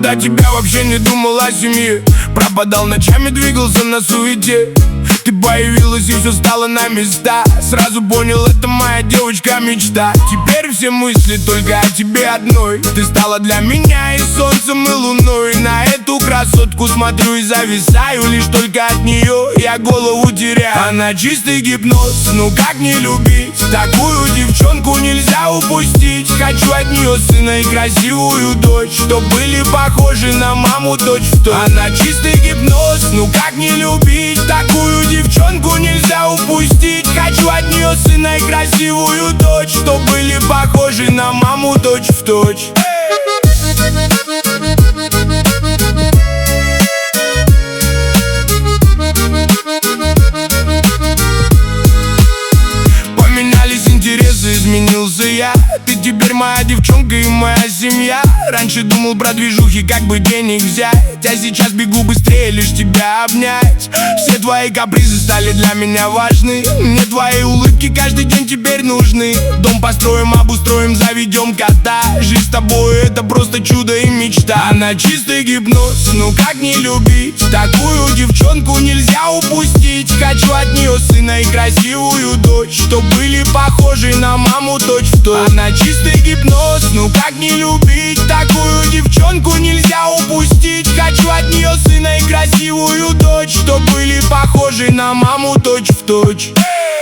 до тебя вообще не думал о семье. Пропадал ночами, двигался на суете. Ты появилась и все стало на места. Сразу понял, это моя девочка-мечта. Теперь все мысли только о тебе одной. Ты стала для меня и солнцем, и луной. На эту красотку смотрю и зависаю. Лишь только от нее я голову теряю. Она чистый гипноз, ну как не любить? Такую девчонку нельзя упустить. Хочу от нее сына и красивую дочь, чтоб были похожи на маму точь-в-точь. Она чистый гипноз, ну как не любить? Такую девчонку нельзя упустить. Хочу от нее сына и красивую дочь, чтоб были похожи на маму точь-в-точь. Поменялись интересы, изменился я. Ты теперь моя девчонка и моя семья. Раньше думал про движухи, как бы денег взять, а сейчас бегу быстрее, лишь тебя обнять. Все твои капризы стали для меня важны. Мне твои улыбки каждый день теперь нужны. Дом построим, обустроим, заведем кота. Жизнь с тобой это просто чудо и мечта. Она чистый гипноз, ну как не любить? Такую девчонку нельзя упустить. Хочу от нее сына и красивую дочь, чтоб были похожи на маму точь-в-точь. Она чистый гипноз, ну как не любить? Такую девчонку нельзя упустить. Хочу от нее сына и красивую дочь, чтоб были похожи на маму точь-в-точь.